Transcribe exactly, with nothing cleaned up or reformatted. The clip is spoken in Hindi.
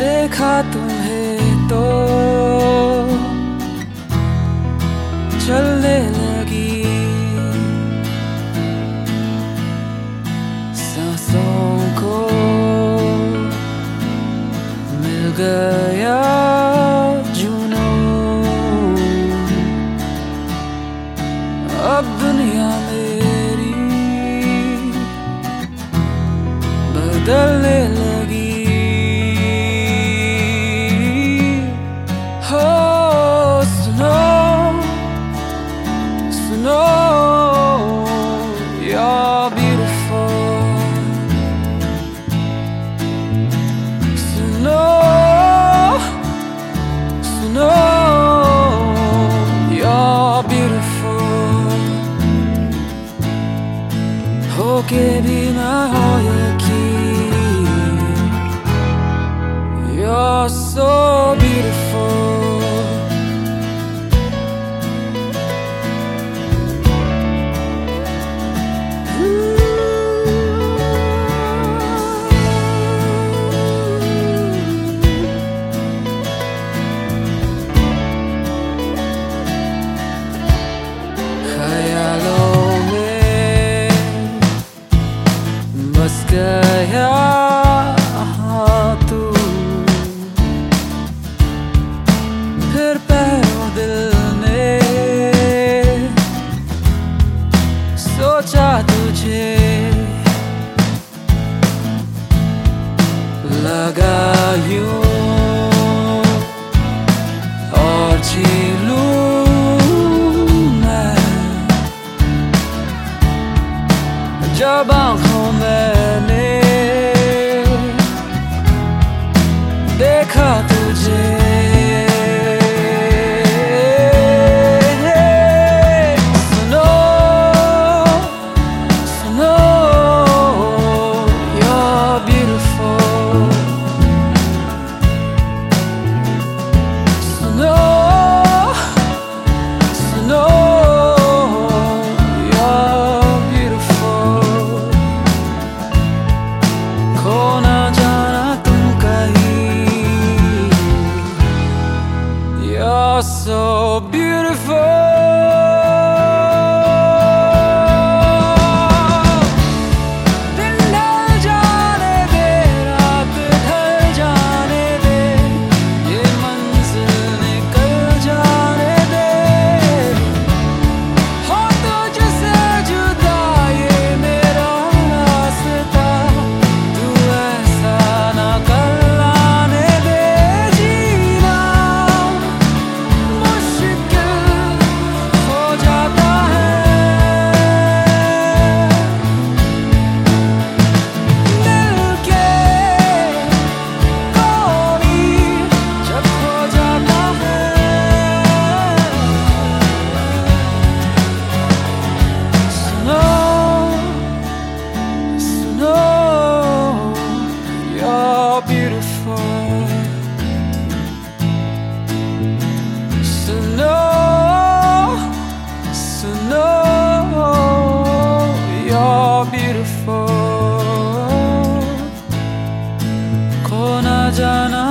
देखा तुम्हें तो चलने लगी सांसों को मिल गया जुनून। अब दुनिया मेरी बदलने लगी। हो सुनो सुनो you're beautiful। सुनो सुनो you're beautiful। होके भी ना हो यकीन you're so beautiful। ख्यालों में बस गया तू, फिर पहले दिल ने सोचा तुझे लगा यूं और जी लूं मैं जब आँखों मैंने देखा तुझे। सुनो सुनो you're beautiful। सुनो सुनो you're beautiful। खो ना जाना तुम कहीं you're so beautiful। दिन ढल जाने दे, रात ढल जाने दे, ये मंजिल निकल जाने दे। हो तुझसे जुदा ये मेरा रास्ता, तू ऐसा ना कर लाने दे। जीना मुश्किल हो जाता है, दिल के कोई जब हो जाता है। सुनो सुनो you're beautiful। सुनो सुनो you're beautiful। खो ना जाना